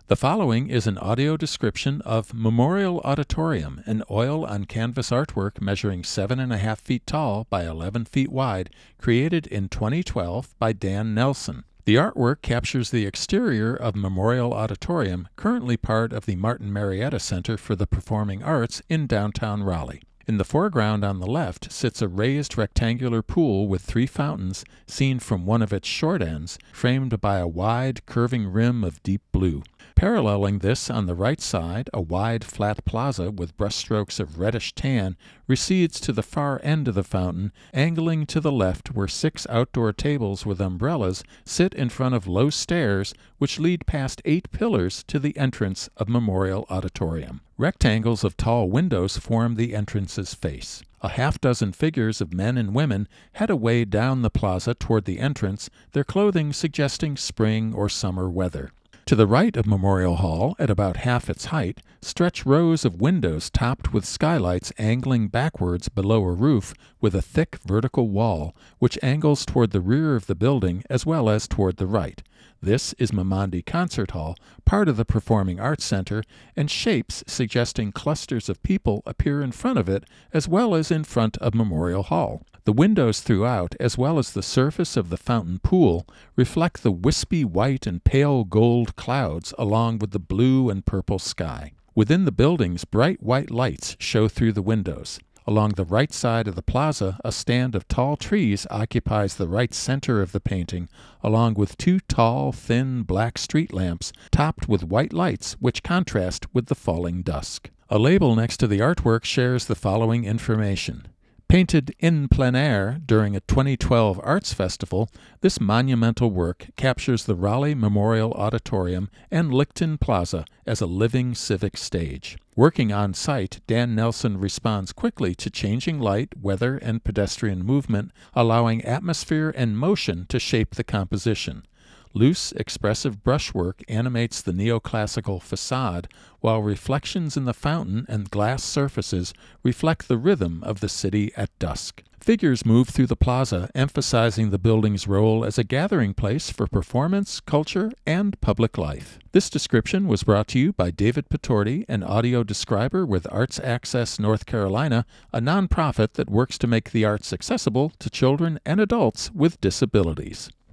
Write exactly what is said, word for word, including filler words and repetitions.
The following is an audio description of Memorial Auditorium, an oil-on-canvas artwork measuring seven and a half feet tall by eleven feet wide, created in twenty twelve by Dan Nelson. The artwork captures the exterior of Memorial Auditorium, currently part of the Martin Marietta Center for the Performing Arts in downtown Raleigh. In the foreground on the left sits a raised rectangular pool with three fountains, seen from one of its short ends, framed by a wide, curving rim of deep blue. Paralleling this on the right side, a wide, flat plaza with brushstrokes of reddish tan recedes to the far end of the fountain, angling to the left where six outdoor tables with umbrellas sit in front of low stairs which lead past eight pillars to the entrance of Memorial Auditorium. Rectangles of tall windows form the entrance's face. A half dozen figures of men and women head away down the plaza toward the entrance, their clothing suggesting spring or summer weather. To the right of Memorial Hall, at about half its height, stretch rows of windows topped with skylights angling backwards below a roof with a thick vertical wall, which angles toward the rear of the building as well as toward the right. This is Maimandi Concert Hall, part of the Performing Arts Center, and shapes suggesting clusters of people appear in front of it as well as in front of Memorial Hall. The windows throughout, as well as the surface of the fountain pool, reflect the wispy white and pale gold clouds along with the blue and purple sky. Within the buildings, bright white lights show through the windows. Along the right side of the plaza, a stand of tall trees occupies the right center of the painting, along with two tall, thin, black street lamps topped with white lights which contrast with the falling dusk. A label next to the artwork shares the following information. Painted in plein air during a twenty twelve Arts Festival, this monumental work captures the Raleigh Memorial Auditorium and Licton Plaza as a living civic stage. Working on site, Dan Nelson responds quickly to changing light, weather, and pedestrian movement, allowing atmosphere and motion to shape the composition. Loose, expressive brushwork animates the neoclassical facade, while reflections in the fountain and glass surfaces reflect the rhythm of the city at dusk. Figures move through the plaza, emphasizing the building's role as a gathering place for performance, culture, and public life. This description was brought to you by David Patorti, an audio describer with Arts Access North Carolina, a nonprofit that works to make the arts accessible to children and adults with disabilities.